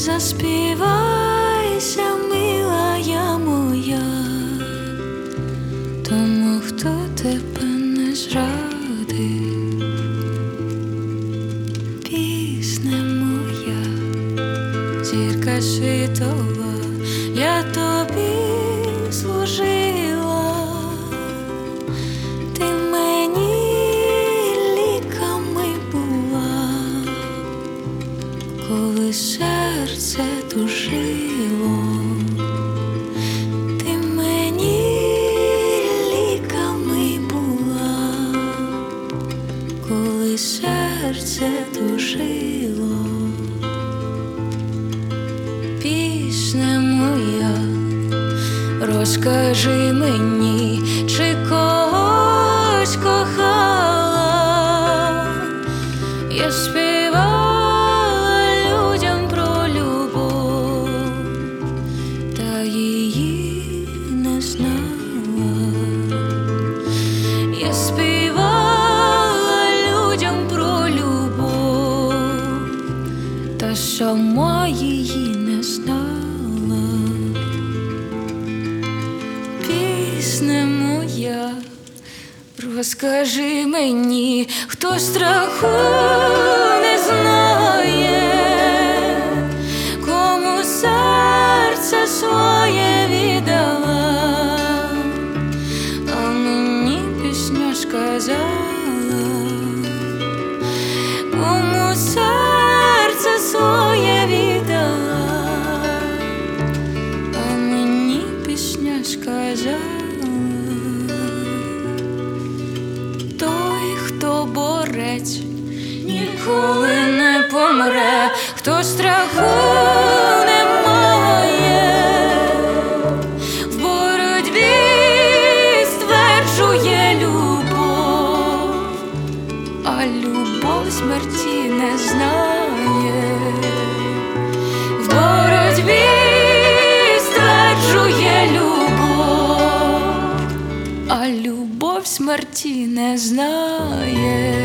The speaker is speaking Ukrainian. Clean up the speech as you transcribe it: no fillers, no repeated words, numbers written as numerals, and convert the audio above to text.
Заспівайся, милая моя, тому, хто тебе не зрадив. Пісня моя, зірка світова, я тобі служила. Ти мені ліками була, коли серце тужило. Ти мені ліками була, коли серце тужило. Пісня моя, розкажи мені, чи когось кохала. Я співала людям про любов, та її не знала. Я співала людям про любов, та сама її не знала. Пісня моя, розкажи мені, хто страху не знає, кому серце своє віддала, а мені пісня сказала, кому серце своє віддала, а мені пісня сказала. Той, хто борець, ніколи не помре, хто страху не має, в боротьбі стверджує любов, а любов смерті не знає. В боротьбі стверджує любов, а любов смерті не знає.